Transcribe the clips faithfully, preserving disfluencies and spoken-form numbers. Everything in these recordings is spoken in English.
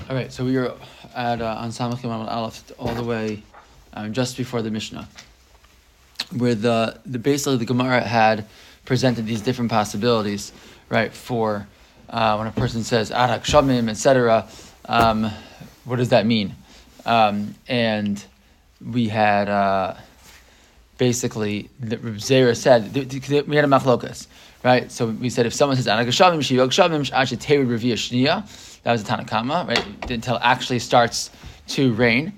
All right, so we were at uh, on Samach Yom Aleph all the way um, just before the Mishnah, where the, the basically the Gemara had presented these different possibilities, right? For uh, when a person says Arak Shamim, et cetera. Um, what does that mean? Um, and we had uh, basically the Reb Zera said we had a machlokas, right? So we said if someone says Arak Shamim, Shivak Shamim, Ashet Terid Revia Shniya. That was the Tanakama, right? Until it actually starts to rain.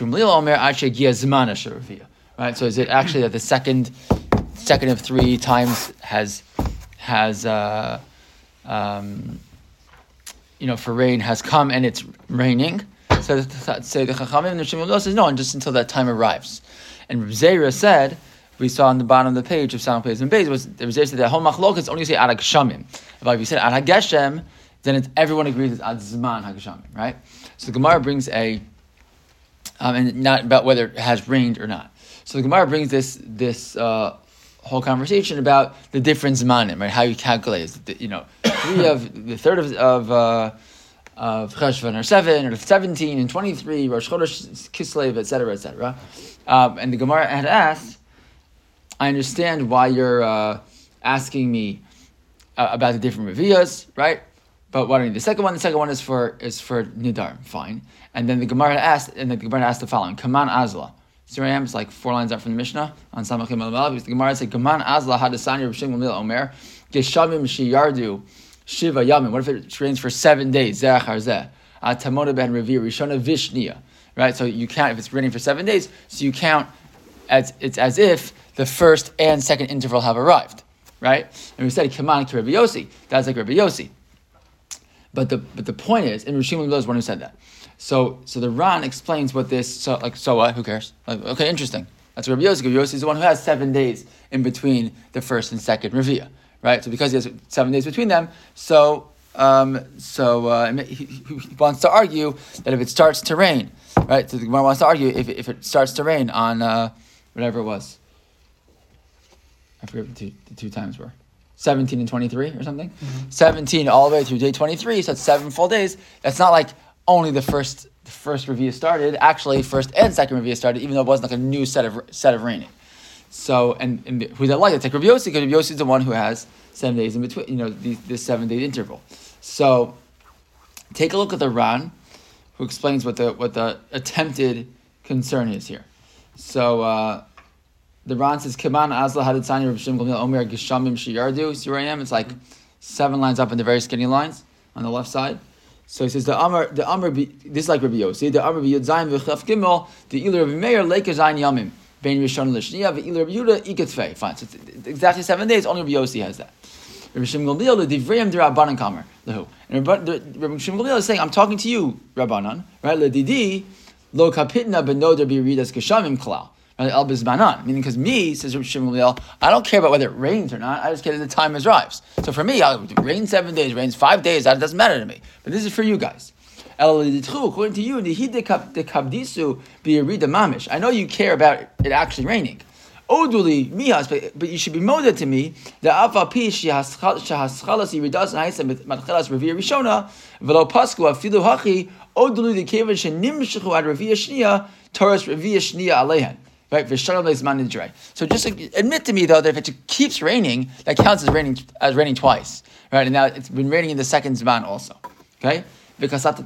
Right? So is it actually that the second second of three times has has uh, um, you know for rain has come and it's raining? So say the Chachamim and the Shmuel says no, and just until that time arrives. And Reb Zera said, we saw on the bottom of the page of Sound Plays and Beis was Reb Zera said that whole machlokas only say Arak Shamim. If you said Arak Geshem, then it's, everyone agrees it's ad zman hageshamim, right? So the Gemara brings a, um, and not about whether it has rained or not. So the Gemara brings this this uh, whole conversation about the different zmanim, right? How you calculate it. You know, three of the third of of uh, of Cheshvan or seven or seventeen and twenty three, Rosh Chodesh Kislev, et cetera, et cetera. Um, and the Gemara had asked, I understand why you're uh, asking me uh, about the different reviyas, right? But what do you need? The second one, the second one is for is for Nidar, fine. And then the Gemara asked, and the Gemara asked the following: Kaman Azla. So here I am. It's like four lines up from the Mishnah on Samach Yom Aleph. The Gemara said, Kaman Azla hadasani Rav Shimon Gamliel Omer geshamim sheyardu shiva yamin. What if it rains for seven days? Zeh achar zeh. Tamoda ben Revi Rishona Vishniya. Right. So you count if it's raining for seven days. So you count as it's as if the first and second interval have arrived. Right. And we said Kaman to Rabbi Yossi. That's like Rabbi Yossi. But the but the point is, and Rishim is one who said that. So so the Ran explains what this so like so what? Who cares? Like, okay, interesting. That's Rabbi Yossi. Rabbi Yossi is the one who has seven days in between the first and second Revia, right? So because he has seven days between them, so um, so uh, he, he wants to argue that if it starts to rain, right? So the Gemara wants to argue if if it starts to rain on uh, whatever it was. I forget what the two, the two times were. seventeen and twenty-three or something. Mm-hmm. seventeen all the way through day twenty-three, so it's seven full days. That's not like only the first the first review started. Actually, first and second review started, even though it wasn't like a new set of set of raining. So, and, and who's that like? It's like Rabbi Yossi, because Rabbi Yossi is the one who has seven days in between, you know, the, this seven-day interval. So, take a look at the Ran, who explains what the what the attempted concern is here. So, uh, the Ran says, Kaman Azla Hadatzani Rav Shimon Gamliel Omer Geshamim Sheyardu. See where I am? It's like seven lines up in the very skinny lines on the left side. So he says, the Amr, the Amr, this is like Rabbi Yossi, the Amr B'Yudzayin V'Chaf Gimel, the Ilir Rabbi Meir, Leika Zayin Yamim, Bein Rishon L'Shniya, V'ilir Rabbi Yehuda, Iketfei. Fine, so it's exactly seven days, only Rabbi Yossi has that. Rabbi Shimon Gamliel, the Divrayim D'Rabbanan Kamer, Lehu. And Rabbi Shimon Gamliel is saying, I'm talking to you, Rabbanan, right? L'Didi, Lo Kapitna B'Noder B'Yiridas Geshamim Klal. El Bizmanan, meaning because me, says Rabbi Shimon Gamliel, I don't care about whether it rains or not, I just care that the time arrives. So for me, it rains seven days, rains five days, that doesn't matter to me. But this is for you guys. According to you, the kabdisu b'yirida mamish. I know you care about it actually raining. Oduli mihas, but but you should be moded to me. The alpha pi shehaschalas yiridas ha'isem matchelas revia rishona v'lo pasku afilu hachi oduli the kevan shenimshechu ad revia shnia toras revia shnia alehen. Right, so just admit to me though that if it keeps raining, that counts as raining as raining twice, right? And now it's been raining in the second zman also, okay? Because so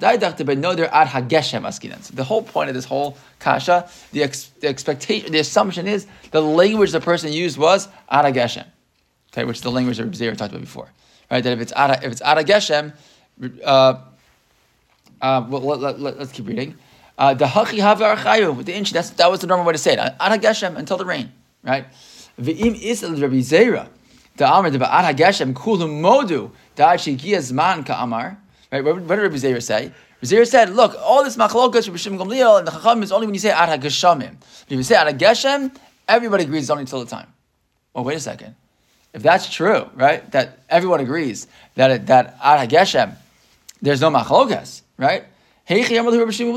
the whole point of this whole kasha, the, ex, the expectation, the assumption is the language the person used was ara geshem, okay, which is the language that Reb Zera talked about before, right? That if it's ara, if it's ara geshem, uh, uh, well, let, let, let, let's keep reading. Uh, the hachi havar chayu with the inch. That's that was the normal way to say it. Ad hageshem until the rain, right? V'im isel Rabbi Zera, the amar the ad hageshem kulum modu da shegia zman ka'amar. Right? What, what did Rabbi Zera say? Rabbi Zera said, "Look, all this machlokas Rabbi Shimon Gamliel and the chacham is only when you say ad hageshamim. If you say ad hageshem, everybody agrees it's only until the time." Well, wait a second. If that's true, right? That everyone agrees that it, that ad hageshem, there's no machlokas, right? So how's Rabbi Shimon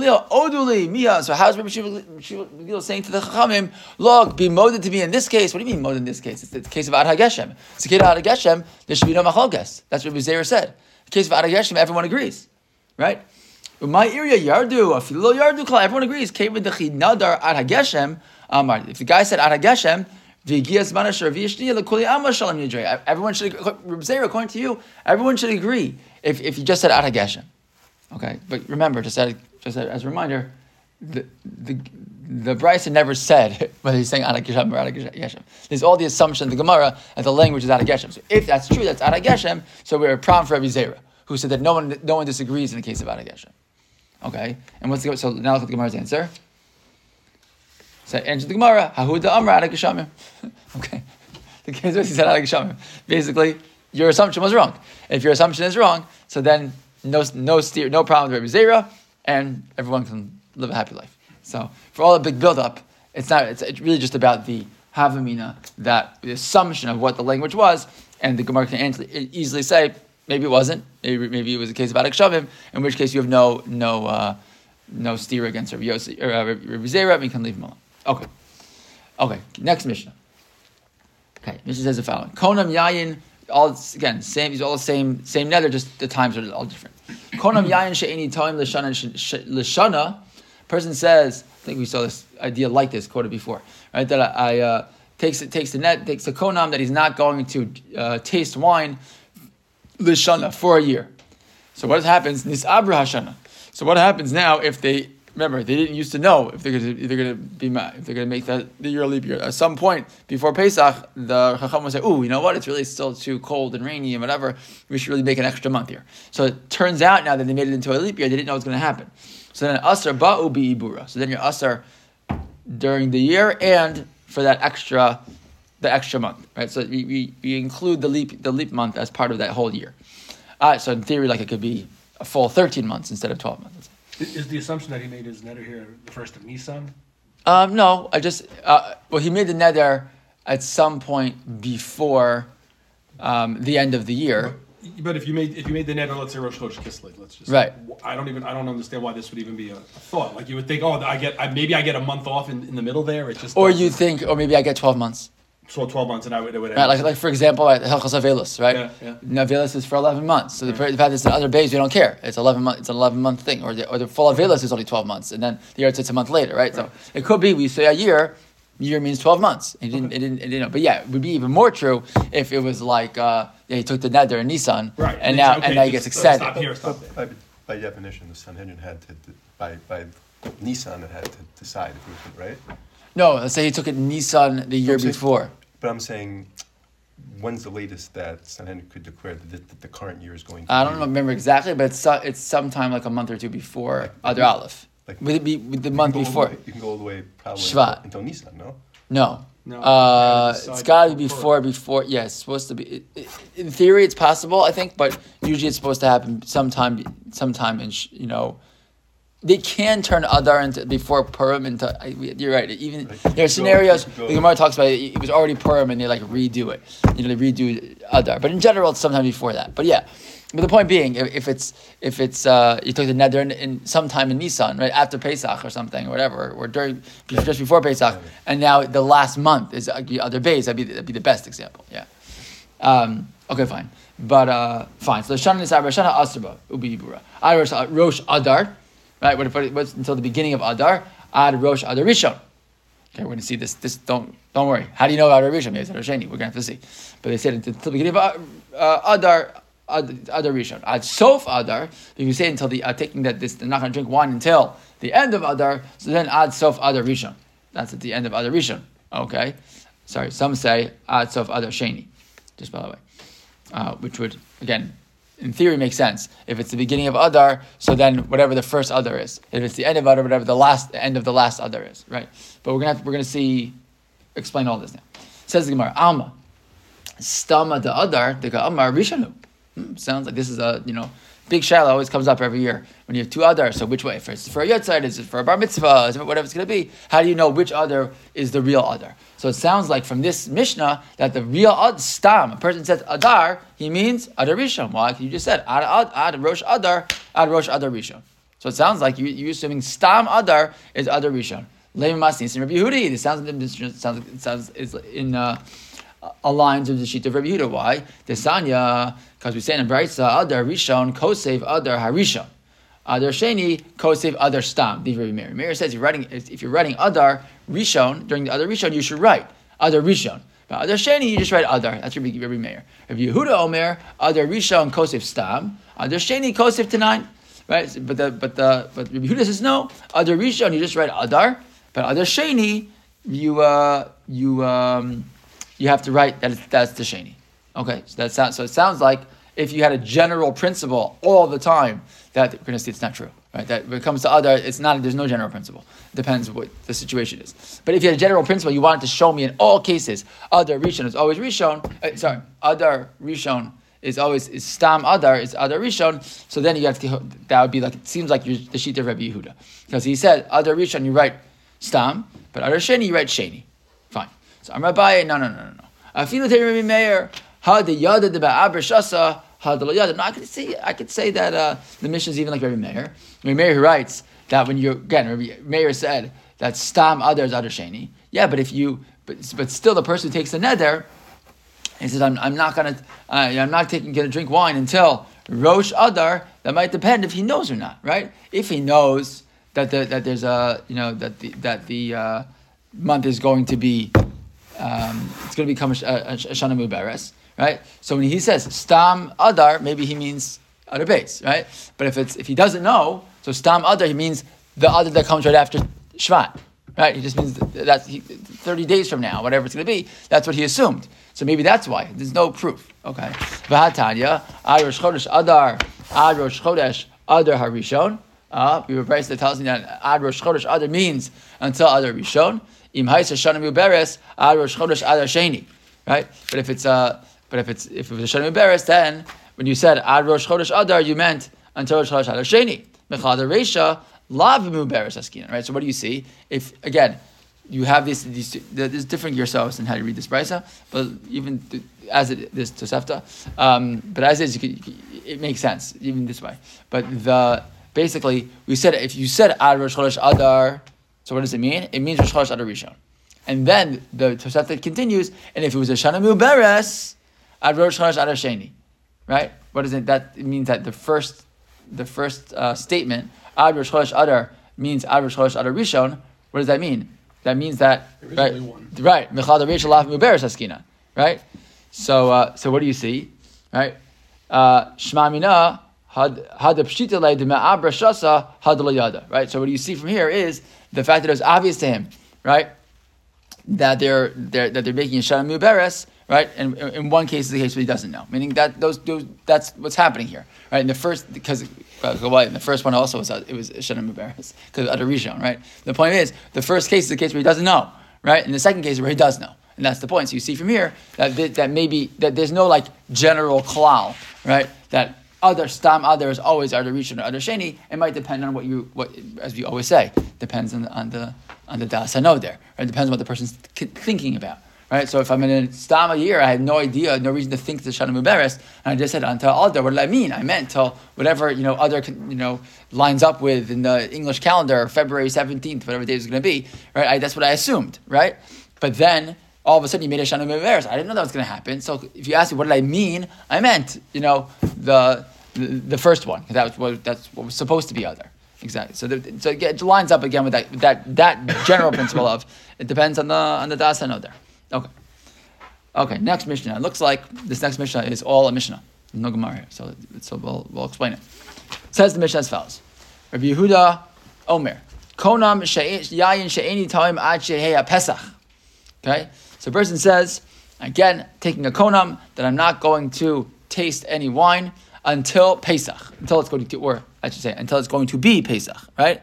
Gamliel saying to the Chachamim, look, be moded to me in this case? What do you mean moded in this case? It's the case of Ad HaGeshem. It's the case of Ad HaGeshem, there should be no machlokas. That's what Rabbi Zera said. The case of Ad HaGeshem, everyone agrees, right? My area yardu, afilo yardu kala. Everyone agrees. Came with the nadar ad hageshem. Amar. If the guy said ad hageshem, v'gias manasher v'yishniya lekuli amma shalom yidrei. Everyone should. According to you, everyone should agree. If if you just said ad hageshem, okay. But remember, just as just as a reminder, the the the Brisa never said whether he's saying ad hageshem or ad hageshem. There's all the assumption in the Gemara that the language is ad hageshem. So if that's true, that's ad hageshem. So we're a problem for Rabbi Zera, who said that no one no one disagrees in the case of ad hageshem. Okay, and what's the, so now look at the Gemara's answer. So answer the Gemara, Hahuda Amra ad hageshamim. Okay, the case was he said ad hageshamim. Basically, your assumption was wrong. If your assumption is wrong, so then no no steer, no problem with Rabbi Zera, and everyone can live a happy life. So for all the big build-up, it's not. It's, it's really just about the havamina, that the assumption of what the language was, and the Gemara can easily say maybe it wasn't. Maybe, maybe it was a case of ad hageshamim, in which case you have no no uh, no steer against Rabbi Yossi or uh, Rabbi Zera, and you can leave him alone. Okay, okay. Next Mishnah. Okay, Mishnah says the following: Konam yayin. All again, same. These all the same. Same nether. Just the times are all different. Konam yayin she'eni time l'shana l'shana. Person says, I think we saw this idea like this quoted before, right? That I, I uh, takes it takes the net takes the konam that he's not going to uh, taste wine l'shana for a year. So what happens? Nisabra hashana. So what happens now if they remember they didn't used to know if they're going to if they're going to be if they're going to make that the year a leap year. At some point before Pesach, the Chacham will say, "Oh, you know what? It's really still too cold and rainy and whatever. We should really make an extra month here." So it turns out now that they made it into a leap year, they didn't know what's going to happen. So then asar ba'u bi'ibura. So then you're asar during the year and for that extra, the extra month, right? So we, we, we include the leap the leap month as part of that whole year. Uh, so in theory, like it could be a full thirteen months instead of twelve months. Is the assumption that he made his neder here the first of Nisan? Um, no, I just uh, well he made the neder at some point before um, the end of the year. But if you made if you made the neder, let's say Rosh Chodesh Kislev, let's just right. I don't even I don't understand why this would even be a, a thought. Like you would think, oh, I get I, maybe I get a month off in, in the middle there. It just or you think, or maybe I get twelve months. So twelve months, and I would it would end. Right, like like for example, at Hilchos Avelis, right? Yeah, yeah. Avelis is for eleven months. So the, the fact is in other bays we don't care. It's eleven month. It's an eleven month thing, or the or the full Avelis is only twelve months, and then the year it's a month later, right? right? So it could be we say a year. Year means twelve months. It didn't, okay. it didn't, it didn't, but yeah, it would be even more true if it was like, uh, yeah, he took the neder in Nisan, right. and now, okay, and now he gets extended. Stop here, stop there. By, by definition, the Sanhedrin had to, by, by Nisan, it had to decide if it was, right? No, let's say he took it in Nisan the year saying, before. But I'm saying, when's the latest that Sanhedrin could declare that the, that the current year is going to I be? don't remember exactly, but it's, it's sometime like a month or two before like, Adar Aleph. Like, would it be with the month before? Way, you can go all the way probably Shvat. until, until Nisan, no? No. No. Uh, it's got to be before, before, yeah, it's supposed to be. It, it, in theory, it's possible, I think, but usually it's supposed to happen sometime, sometime in, you know, they can turn Adar into, before Purim into, you're right, even, right. there are scenarios, the Gemara talks about it, it was already Purim and they like redo it, you know, they redo Adar, but in general, it's sometime before that, but yeah. But the point being, if, if it's if it's uh, you took the neder in, in sometime in Nisan, right after Pesach or something or whatever, or during yeah. just before Pesach, yeah. and now the last month is uh, other days, that'd be that'd be the best example. Yeah. Um, okay, fine, but uh, fine. So the Shana Nisabra Shana Asrba Ubi Yibura Ad Rosh Adar, right? What if it was until the beginning of Adar? Ad Rosh Adar Rishon. Okay, we're going to see this. This don't don't worry. How do you know Adar Rishon? Maybe it's Adar Sheni. We're going to have to see. But they said until the beginning of uh, Adar. Ad, Adar Rishon. Ad Sof Adar, if you say until the uh, taking that this they're not going to drink wine until the end of Adar, so then Ad Sof Adar Rishon. That's at the end of Adar Rishon. Okay, sorry. Some say Ad Sof Adar Sheni. Just by the way, uh, which would again, in theory, make sense if it's the beginning of Adar. So then whatever the first Adar is, if it's the end of Adar, whatever the last the end of the last Adar is, right? But we're gonna have, we're gonna see explain all this now. Says the Gemara, Alma Stama the Adar the Amar Rishonu. Hmm, sounds like this is a, you know, big shaila always comes up every year when you have two Adar. So which way? First, for a Yotzeit, is it for a Bar Mitzvah? Is it whatever it's going to be? How do you know which Adar is the real Adar? So it sounds like from this Mishnah that the real Ad Stam, a person says Adar, he means Adar Rishon. Why? You just said Ad Ad Ad Rosh Adar, Ad Rosh Adar Rishon. So it sounds like you, you're assuming Stam Adar is Adar Rishon. Leim Masnis and Rabbi Yehudi. It sounds it sounds it sounds is in. Uh, aligns with the sheet of Rabbi Yehuda. Why? The Sanya, because we say in Brisa, Adar Rishon, Kosev Adar Harishon. Adar Sheni Kosev Adar Stam. The Rabbi Meir. Meir says you're writing if you're writing Adar Rishon during the Adar Rishon, you should write Adar Rishon. But Adar Sheni, you just write Adar. That's Rabbi Rabbi Meir. Rabbi Yehuda Omer Adar Rishon Kosev Stam. Adar Sheni Kosev Tanayin. Right, but the but the but Rabbi Yehuda says no. Adar Rishon, you just write Adar. But Adar Sheni, you uh, you um, you have to write that it's, that's the Sheni. Okay, so that sounds so it sounds like if you had a general principle all the time, that we're going to see it's not true, right? That when it comes to Adar, it's not. There's no general principle. It depends what the situation is. But if you had a general principle, you wanted to show me in all cases, Adar Rishon is always Rishon. Uh, sorry, Adar Rishon is always is Stam Adar is Adar Rishon. So then you have to that would be like it seems like you're the sheet of Rabbi Yehuda because he said Adar Rishon you write Stam, but Adar Sheni you write Sheni. Fine. So I'm Rabbi. No, no, no, no, no. Afilu Tei Rabbi Meir. Ha de Yada de Ba'aber Shasa. Ha de Lo Yada. No, I could say I could say that uh, the mission is even like Rabbi Meir. Rabbi Meir who writes that when you again Rabbi Meir said that Stam Adar is Adar Sheni. Yeah, but if you but but still the person who takes the neder, he says I'm I'm not gonna uh, I'm not taking gonna drink wine until Rosh Adar. That might depend if he knows or not, right? If he knows that the, that there's a you know that the that the uh, month is going to be um, it's going to become a, a, a Shana Mubares. Right, so when he says Stam Adar, maybe he means Adar Beis, right? But if it's if he doesn't know, so Stam Adar, he means the Adar that comes right after Shvat, right? He just means that he, thirty days from now, whatever it's going to be. That's what he assumed. So maybe that's why there's no proof. Okay, V'hatanya Ad Rosh Chodesh Adar Ad Rosh Chodesh Adar Harishon. Uh, we have a price that tells me that Ad Rosh Chodesh Adar means until Adar Rishon. Im Haisa Shana Muberes Ad Rosh Chodesh Adar Sheni. Right, but if it's a uh, But if it's if it was a Shana Muberes, then when you said Ad Rosh Chodesh Adar, you meant until Rosh Chodesh Adar Sheni. Mechad Reisha Lav Muberes Askinan. Right. So what do you see? If again you have these these there's different yourselves in how you read this brisa, but even th- as it this Tosefta, um, but as it is, you could, it makes sense even this way. But the basically we said if you said Ad Rosh Chodesh Adar, so what does it mean? It means Rosh Chodesh Adar Rishon. And then the Tosefta continues, and if it was a Shana Muberes, Ad Rosh Chodesh Adar Sheni, right? What does it? That it means that the first, the first uh, statement Ad Rosh Chodesh Adar means Ad Rosh Chodesh Adar Rishon. What does that mean? That means that there is right, only one. right? Mechad Reisha Laf Muberes Haskina, right? So, uh, so what do you see, right? Shema Mina Had Had Pshita Le De Me'abra Shasa Had Lo Yada, right? So what do you see from here is the fact that it was obvious to him, right? That they're, they're that they're making a Shana Muberes, right? And in one case, is the case where he doesn't know, meaning that those, those that's what's happening here, right? In the first, because uh, in the first one also was it was Shana Muberes because Adar Rishon, right? The point is, the first case is the case where he doesn't know, right? And the second case is where he does know, and that's the point. So you see from here that that maybe that there's no like general klal, right? That other stam other is always Adar Rishon or Adar Sheni. It might depend on what you what as we always say depends on the on the on the das I know there. Right? It depends on what the person's thinking about. Right? So if I'm in a stam a year, I had no idea, no reason to think the Shana Muberes, and I just said until Adar. What did I mean? I meant till whatever you know other you know lines up with in the English calendar, February seventeenth, whatever day it's going to be. Right? I, that's what I assumed. Right? But then all of a sudden you made a Shana Muberes. I didn't know that was going to happen. So if you ask me what did I mean, I meant you know the the, the first one. That was what that's what was supposed to be Adar. Exactly. So, the, so it lines up again with that that that general principle of it depends on the on the das I know there. Okay. Okay. Next Mishnah. It looks like this next Mishnah is all a Mishnah. No Gemara here, so so we'll we'll explain it. It says the Mishnah as follows: Rabbi Yehuda Omer Konam Yayin She'eni Taim Ad Sheheya Pesach. Okay. So a person says again, taking a konam that I'm not going to taste any wine until Pesach, until it's going to, or I should say, until it's going to be Pesach, right?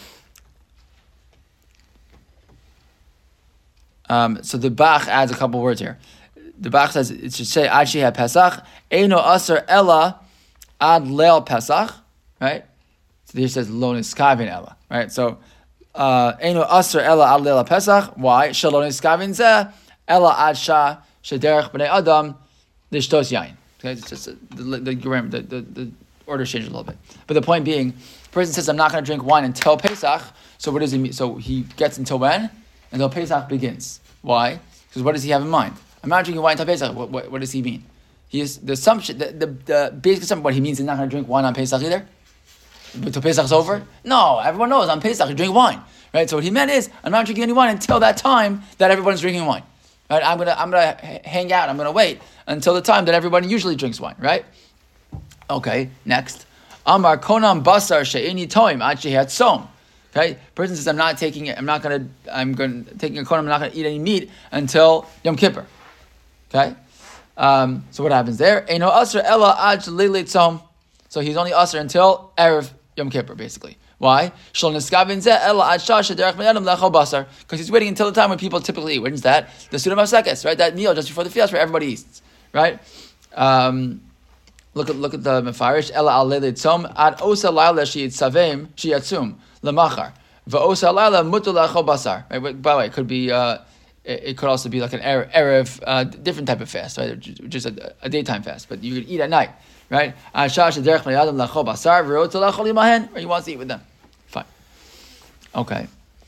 Um, so the Bach adds a couple words here. The Bach says it should say Ad Sheheya Pesach, Eino Aser Ella Ad Leil Pesach, right? So here it says Lo Niskavin Ella, right? So Eino Aser Ella Ad Leil Pesach. Why? Shalom Niskavin Zeh Ella Ad Shah Shederech Bnei Adam Lishtos Yain. Okay, it's just uh, the the, the the the order changed a little bit, but the point being, the person says I'm not going to drink wine until Pesach. So what does he mean? So he gets until when? Until Pesach begins. Why? Because what does he have in mind? I'm not drinking wine until Pesach. What, what, what does he mean? He is the assumption, the, the, the basic assumption. What he means is not going to drink wine on Pesach either. until Pesach's over? No, everyone knows on Pesach you drink wine, right? So what he meant is, I'm not drinking any wine until that time that everyone's drinking wine, right? I'm gonna, I'm gonna hang out. I'm gonna wait until the time that everybody usually drinks wine, right? Okay, next. Amar konam basar she'eni toim ad shehat som. Okay, person says, I'm not taking it. I'm not gonna. I'm going taking a konam. I'm not gonna eat any meat until Yom Kippur. Okay, um, so what happens there? Eino asr ella ad shelilit som. So he's only asr until erev Yom Kippur, basically. Why? Because he's waiting until the time when people typically eat. When is that? The Suda Masekes, right? That meal just before the fast where everybody eats, right? Um, look at look at the Mefarish. Ella al leilit tzom ad osa laila she'it savim she'atzum lemachar va'osa laila mutu lachol basar. Right? By the way, it could be. Uh, it, it could also be like an erev, erev uh, different type of fast, right? Just a, a daytime fast, but you could eat at night, right? Or he wants to eat with them. Fine. Okay.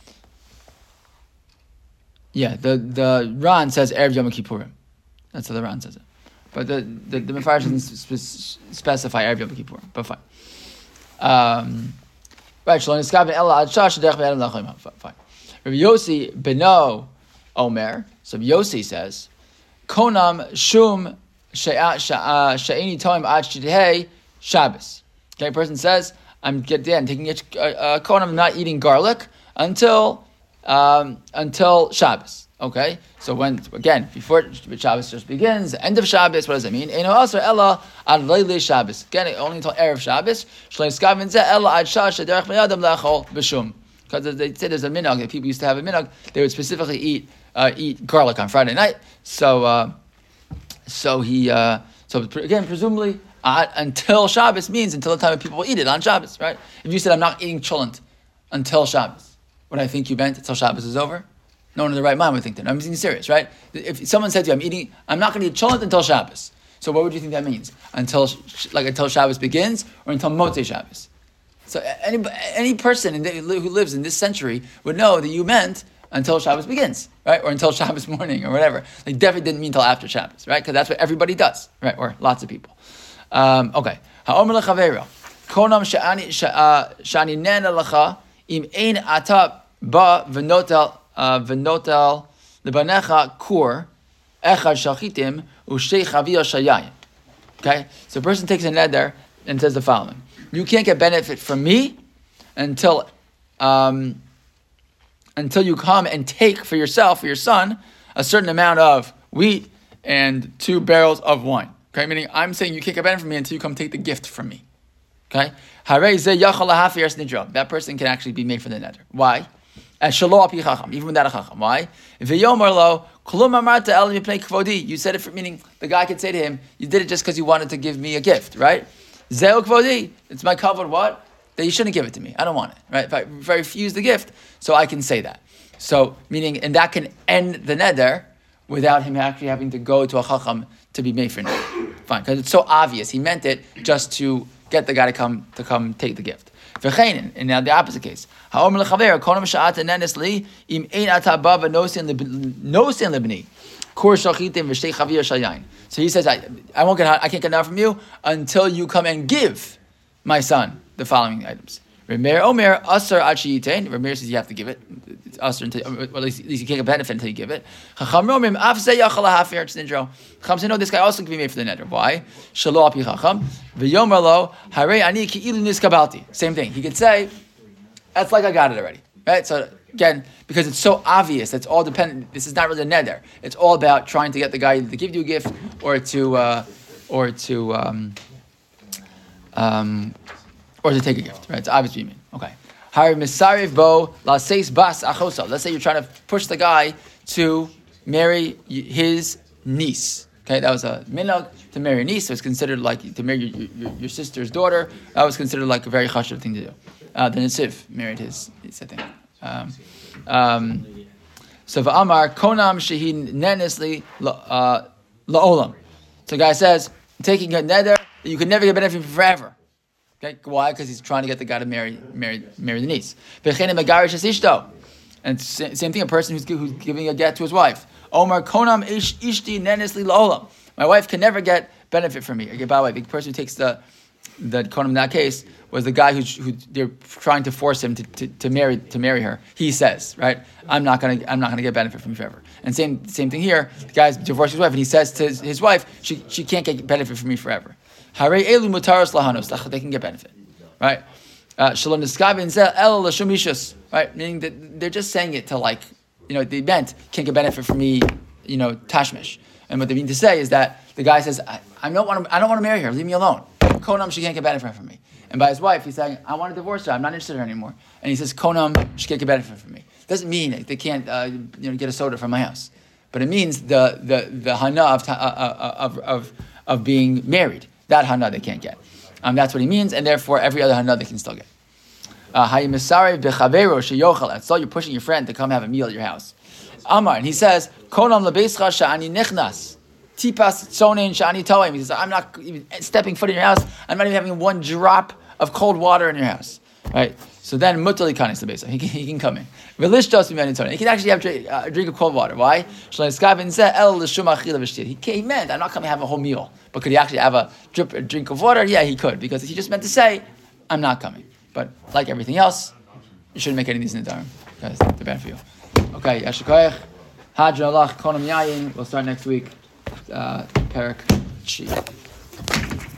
Yeah, the the Ran says erev Yom Kippurim. That's how the Ran says it. But the the, the Mefarish doesn't spe- specify erev Yom Kippurim. But fine. Um, right. Shalom Niskav Ella Ad Shash Derech Me'adam Lachol. Fine. Rabbi Yossi Beno Omer. So Yossi says, Konam Shum She'eni Toim Ad Shidhei Shabbos. Okay, person says, I'm getting I'm taking a, a, a konam, I'm not eating garlic until um, until Shabbos. Okay, so when again before Shabbos just begins, the end of Shabbos, what does it mean? Eino aser ella ad leili Shabbos. Again, only until erev Shabbos. Shlei skavin zeh ella ad shash derech meyadam lechol b'shum. Because they say there's a minhag that people used to have a minhag, they would specifically eat uh, eat garlic on Friday night. So uh, so he uh, so again presumably uh, until Shabbos means until the time when people will eat it on Shabbos, right? If you said I'm not eating cholent until Shabbos, what I think you meant until Shabbos is over. No one in the right mind would think that. I'm being serious, right? If someone said to you, "I'm eating, I'm not going to eat cholent until Shabbos," so what would you think that means? Until like until Shabbos begins, or until Motzei Shabbos? So any any person in the, who lives in this century would know that you meant until Shabbos begins, right? Or until Shabbos morning, or whatever. Like definitely didn't mean until after Shabbos, right? Because that's what everybody does, right? Or lots of people. Um, okay. Ha'omer lechaveiro konam shani shani nena lecha im ein ata ba v'notel. Uh, V'notel lebanecha kur echad shachitim u'shtei chaviyah shayayin. Okay, so a person takes a neder and says the following: you can't get benefit from me until um, until you come and take for yourself, for your son, a certain amount of wheat and two barrels of wine. Okay, meaning I'm saying you can't get benefit from me until you come take the gift from me. Okay, that person can actually be made for the neder. Why? Even without a chacham. Why? You said it for meaning the guy could say to him, you did it just because you wanted to give me a gift, right? It's my kavod what? That you shouldn't give it to me. I don't want it, right? If I, if I refuse the gift, so I can say that. So, meaning, and that can end the neder without him actually having to go to a chacham to be made for neder. Fine, because it's so obvious. He meant it just to get the guy to come to come take the gift. And now the opposite case. So he says, I, I won't get I can't get out from you until you come and give my son the following items. Rameir Omer Asar Achiyitain. Rameir says you have to give it. It's Asar until, or at least, at least you can't get benefit until you give it. Chacham Romim Afse Yachala Hafir Tzindro. Chacham say no, this guy also can be made for the neder. Why? Shalo Api Chacham V'Yomer Lo Harei Ani Ki Ilu Niskabalti. Same thing. He could say, that's like I got it already, right? So again, because it's so obvious, it's all dependent. This is not really a neder. It's all about trying to get the guy to give you a gift or to, uh, or to. Um, um, Or to take a gift, right? It's obvious what you mean. Okay. Let's say you're trying to push the guy to marry his niece. Okay, that was a minhag to marry a niece. It was considered like to marry your, your, your sister's daughter. That was considered like a very chashuv thing to do. Uh, the Nesiv married his, his I think. Um, um, so v'amar konam shehin nenesli la'olam. So the guy says, taking a neder, you can never get benefit from forever. Okay, why? Because he's trying to get the guy to marry, marry, marry the niece. And same thing, a person who's, who's giving a get to his wife. Omar konam ishti nenesli laolam. My wife can never get benefit from me. Okay, by the way, the person who takes the the konim in that case was the guy who, who they're trying to force him to, to, to marry to marry her. He says, right, I'm not gonna I'm not gonna get benefit from you forever. And same same thing here. The guy's divorced his wife, and he says to his, his wife, she she can't get benefit from me forever. Hare elu mutaros lahanos. They can get benefit, right? Shalom niskabin zel el l'shumishus, right? Meaning that they're just saying it to like, you know, they meant can't get benefit from me, you know, tashmish. And what they mean to say is that the guy says, I, I don't want to I don't want to marry her. Leave me alone. Konam, she can't get benefit from me. And by his wife, he's saying, I want to divorce her. I'm not interested in her anymore. And he says, Konam, she can't get benefit from me. Doesn't mean they can't, uh, you know, get a soda from my house, but it means the the the hana of uh, of of of being married. That hana they can't get. Um, that's what he means, and therefore every other hana they can still get. Hayimisare bechavero sheyochal. So you're pushing your friend to come have a meal at your house. Amar, and he says, Konam lebeischa sha'ani nichnas. Tipas tzonin shani toim. He says, I'm not even stepping foot in your house. I'm not even having one drop of cold water in your house. Right? So then mutali kanis the base. He can he can come in. Relish dos tonim. He can actually have a drink of cold water. Why? He he meant I'm not coming to have a whole meal. But could he actually have a drip a drink of water? Yeah, he could, because he just meant to say, I'm not coming. But like everything else, you shouldn't make any of these nidarim because they're bad for you. Okay, Yashikoyach, Hadra Allah, Konam Yayin. We'll start next week. Uh, Perak Chi.